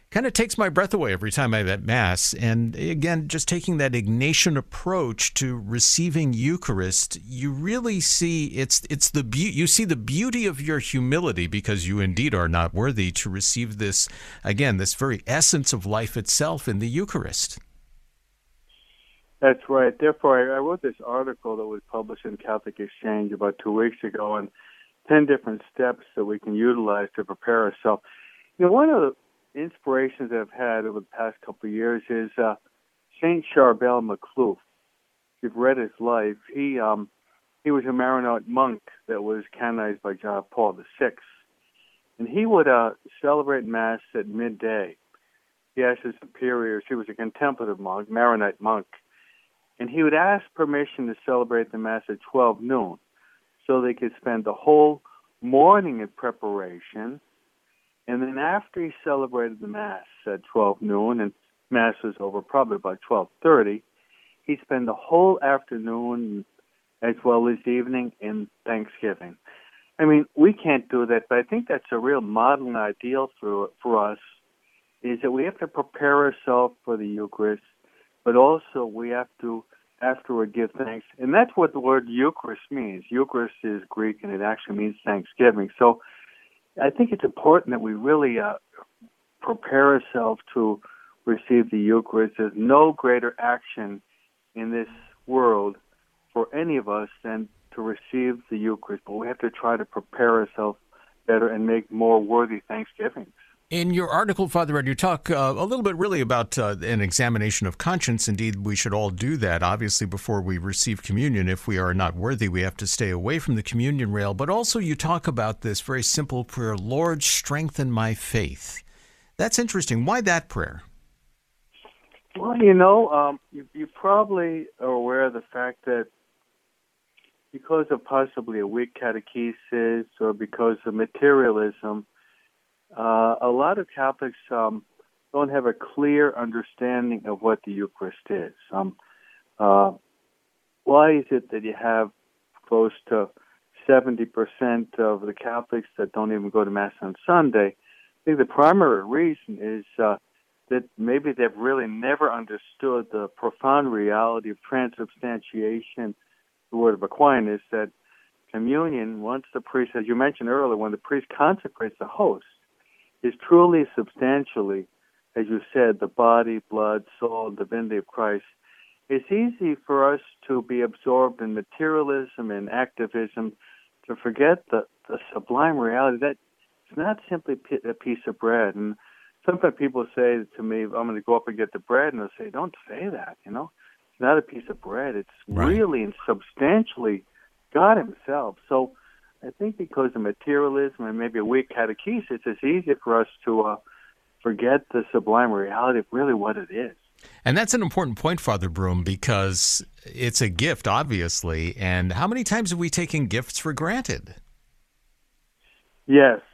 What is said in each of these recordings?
Kind of takes my breath away every time I'm at Mass. And again, just taking that Ignatian approach to receiving Eucharist, you really see you see the beauty of your humility, because you indeed are not worthy to receive this, again, this very essence of life itself in the Eucharist. That's right. Therefore, I wrote this article that was published in Catholic Exchange about 2 weeks ago on 10 different steps that we can utilize to prepare ourselves. One of the inspirations I've had over the past couple of years is Saint Charbel Macluf. If you've read his life, he was a Maronite monk that was canonized by John Paul VI, and he would celebrate Mass at midday. He asked his superiors. He was a contemplative monk, Maronite monk, and he would ask permission to celebrate the Mass at 12 noon, so they could spend the whole morning in preparation. And then after he celebrated the Mass at 12 noon, and Mass was over probably about 12:30, he'd spend the whole afternoon as well as evening in Thanksgiving. I mean, we can't do that, but I think that's a real model and ideal for us, is that we have to prepare ourselves for the Eucharist, but also we have to afterward give thanks. And that's what the word Eucharist means. Eucharist is Greek, and it actually means thanksgiving. So I think it's important that we really prepare ourselves to receive the Eucharist. There's no greater action in this world for any of us than to receive the Eucharist, but we have to try to prepare ourselves better and make more worthy thanksgivings. In your article, Father Ed, you talk a little bit really about an examination of conscience. Indeed, we should all do that, obviously, before we receive communion. If we are not worthy, we have to stay away from the communion rail. But also you talk about this very simple prayer, Lord, strengthen my faith. That's interesting. Why that prayer? Well, you probably are aware of the fact that because of possibly a weak catechesis or because of materialism, a lot of Catholics don't have a clear understanding of what the Eucharist is. Why is it that you have close to 70% of the Catholics that don't even go to Mass on Sunday? I think the primary reason is that maybe they've really never understood the profound reality of transubstantiation, the word of Aquinas, that communion, once the priest, as you mentioned earlier, when the priest consecrates the host, is truly substantially, as you said, the body, blood, soul, and divinity of Christ. It's easy for us to be absorbed in materialism and activism, to forget the sublime reality that it's not simply a piece of bread. And sometimes people say to me, I'm going to go up and get the bread, and they'll say, don't say that, It's not a piece of bread. It's really and substantially God himself. So I think because of materialism and maybe a weak catechesis, it's easier for us to forget the sublime reality of really what it is. And that's an important point, Father Broom, because it's a gift, obviously. And how many times have we taken gifts for granted? Yes.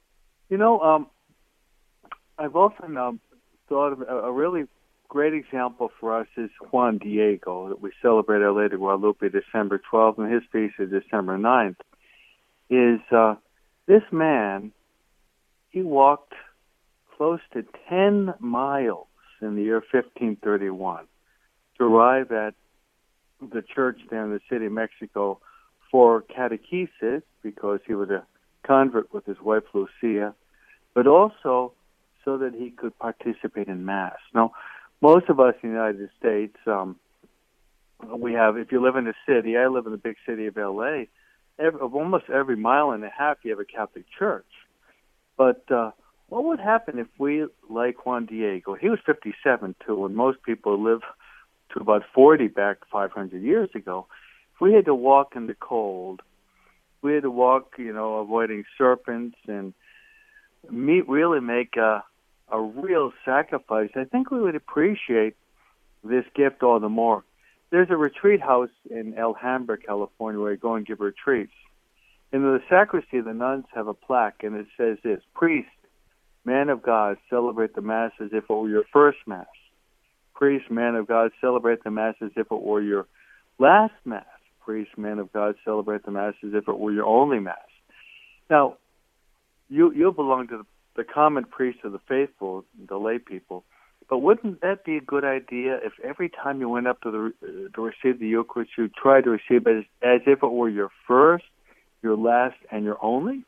I've often thought of a really great example for us is Juan Diego, that we celebrate Our Lady of Guadalupe December 12th, and his feast is December 9th. Is this man, he walked close to 10 miles in the year 1531 to arrive at the church there in the city of Mexico for catechesis, because he was a convert with his wife Lucia, but also so that he could participate in Mass. Now, most of us in the United States, we have, if you live in the city, I live in the big city of L.A., almost every mile and a half you have a Catholic church. But what would happen if we, like Juan Diego, he was 57 too, and most people live to about 40 back 500 years ago. If we had to walk in the cold, we had to walk, avoiding serpents and really make a real sacrifice, I think we would appreciate this gift all the more. There's a retreat house in Alhambra, California, where you go and give retreats. In the sacristy, the nuns have a plaque, and it says this: priest, man of God, celebrate the Mass as if it were your first Mass. Priest, man of God, celebrate the Mass as if it were your last Mass. Priest, man of God, celebrate the Mass as if it were your only Mass. Now, you belong to the common priest of the faithful, the lay people. But wouldn't that be a good idea if every time you went up to receive the Eucharist, you tried to receive it as if it were your first, your last, and your only?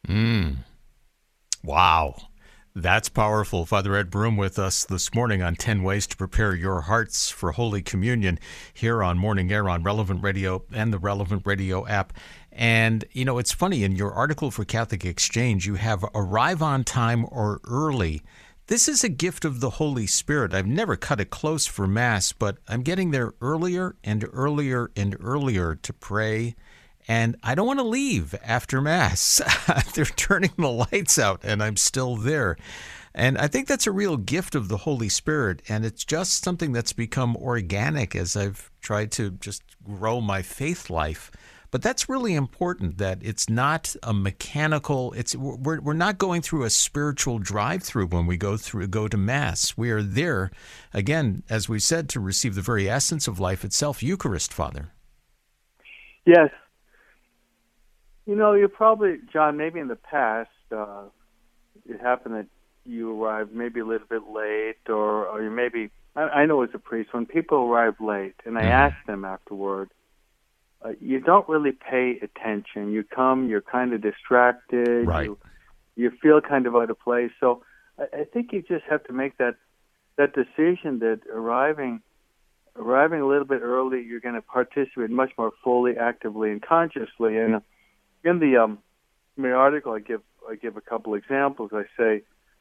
Wow. That's powerful. Father Ed Broom with us this morning on 10 Ways to Prepare Your Hearts for Holy Communion here on Morning Air on Relevant Radio and the Relevant Radio app. And, you know, it's funny, in your article for Catholic Exchange, you have arrive on time or early. This is a gift of the Holy Spirit. I've never cut it close for Mass, but I'm getting there earlier and earlier and earlier to pray. And I don't want to leave after Mass. They're turning the lights out, and I'm still there. And I think that's a real gift of the Holy Spirit, and it's just something that's become organic as I've tried to just grow my faith life. But that's really important, that it's not a mechanical, we're not going through a spiritual drive-through when we go to Mass. We are there, again, as we said, to receive the very essence of life itself, Eucharist, Father. Yes. You know, you probably, John, maybe in the past, it happened that you arrived maybe a little bit late, or you maybe, I know as a priest, when people arrive late, and I ask them afterward, you don't really pay attention. You come, you're kind of distracted, right. You feel kind of out of place. So I think you just have to make that decision that arriving a little bit early, you're going to participate much more fully, actively, and consciously. And in the my article, I give a couple examples. I say,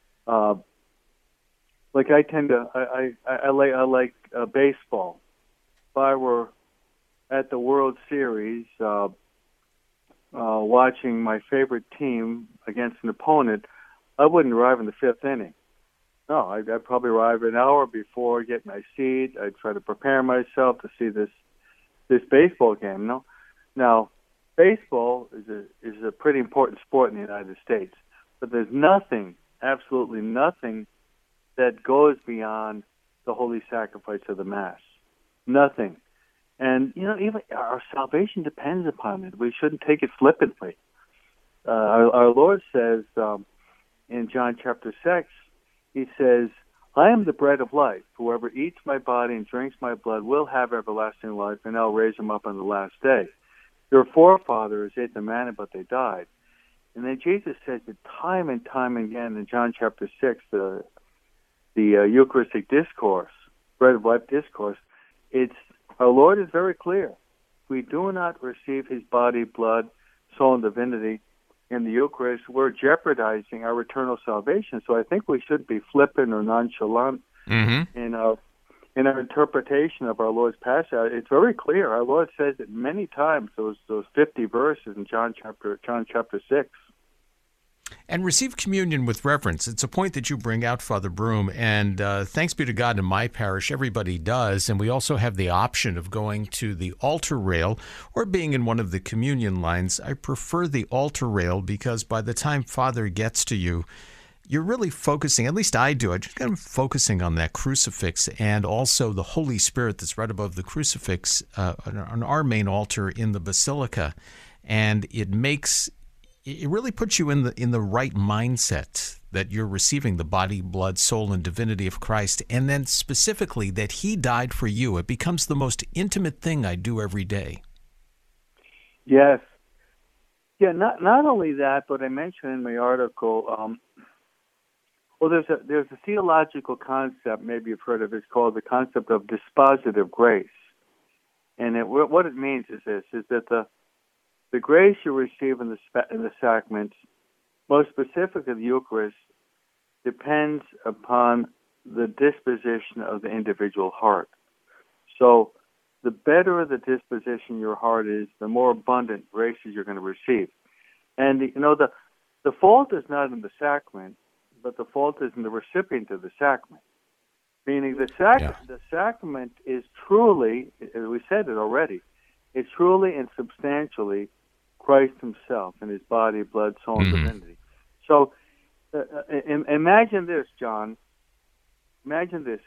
like I like baseball. If I were at the World Series watching my favorite team against an opponent, I wouldn't arrive in the fifth inning. No, I'd probably arrive an hour before, get my seat. I'd try to prepare myself to see this baseball game. No, now baseball is a pretty important sport in the United States, but there's nothing, absolutely nothing, that goes beyond the holy sacrifice of the Mass. Nothing. And, you know, even our salvation depends upon it. We shouldn't take it flippantly. Our Lord says in John chapter 6, he says, I am the bread of life. Whoever eats my body and drinks my blood will have everlasting life, and I'll raise him up on the last day. Your forefathers ate the manna, but they died. And then Jesus says it time and time again in John chapter 6, the Eucharistic discourse, bread of life discourse. Our Lord is very clear. If we do not receive his body, blood, soul, and divinity in the Eucharist, we're jeopardizing our eternal salvation. So I think we shouldn't be flippant or nonchalant in our interpretation of our Lord's Passion. It's very clear. Our Lord says it many times, those 50 verses in John chapter 6. And receive communion with reverence. It's a point that you bring out, Father Broom, and thanks be to God, in my parish, everybody does, and we also have the option of going to the altar rail or being in one of the communion lines. I prefer the altar rail because by the time Father gets to you, you're really focusing, at least I do, I'm just kind of focusing on that crucifix and also the Holy Spirit that's right above the crucifix on our main altar in the Basilica, and it really puts you in the right mindset that you're receiving the body, blood, soul, and divinity of Christ, and then specifically that he died for you. It becomes the most intimate thing I do every day. Yes. Yeah, not only that, but I mentioned in my article, there's a theological concept, maybe you've heard of it, it's called the concept of dispositive grace. And what it means is this, is that the grace you receive in the sacraments, most specifically the Eucharist, depends upon the disposition of the individual heart. So the better the disposition your heart is, the more abundant graces you're going to receive. And, you know, the fault is not in the sacrament, but the fault is in the recipient of the sacrament. Meaning the sacrament is truly, we said it already, it's truly and substantially Christ himself and his body, blood, soul, and divinity. So imagine this, John. Imagine this.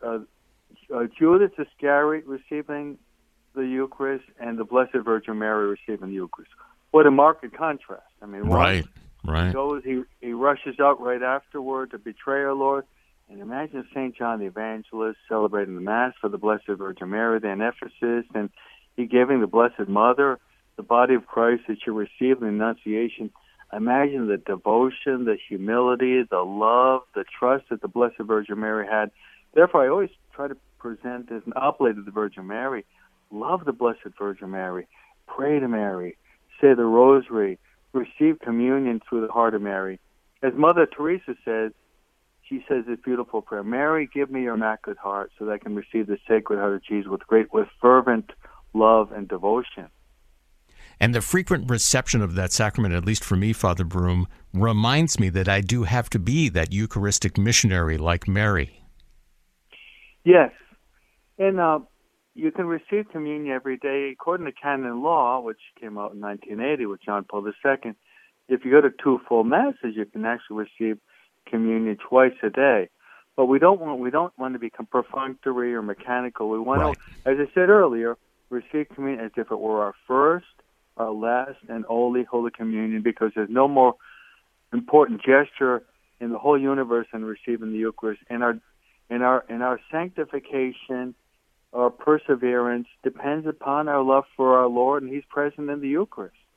Judas Iscariot receiving the Eucharist and the Blessed Virgin Mary receiving the Eucharist. What a marked contrast. I mean, right. Right. He rushes out right afterward to betray our Lord. And imagine St. John the Evangelist celebrating the Mass for the Blessed Virgin Mary there in Ephesus, and he giving the Blessed Mother the body of Christ that you receive in the Annunciation. Imagine the devotion, the humility, the love, the trust that the Blessed Virgin Mary had. Therefore, I always try to present as an oblate of the Virgin Mary. Love the Blessed Virgin Mary. Pray to Mary. Say the Rosary. Receive communion through the heart of Mary. As Mother Teresa says, she says this beautiful prayer, Mary, give me your immaculate heart so that I can receive the Sacred Heart of Jesus with fervent love and devotion. And the frequent reception of that sacrament, at least for me, Father Broom, reminds me that I do have to be that Eucharistic missionary like Mary. Yes. And you can receive communion every day. According to canon law, which came out in 1980 with John Paul II, if you go to 2 full masses, you can actually receive communion twice a day. But we don't want to become perfunctory or mechanical. We want to, as I said earlier, receive communion as if it were our first, our last, and only Holy Communion, because there's no more important gesture in the whole universe than receiving the Eucharist. And our sanctification, our perseverance depends upon our love for our Lord, and He's present in the Eucharist.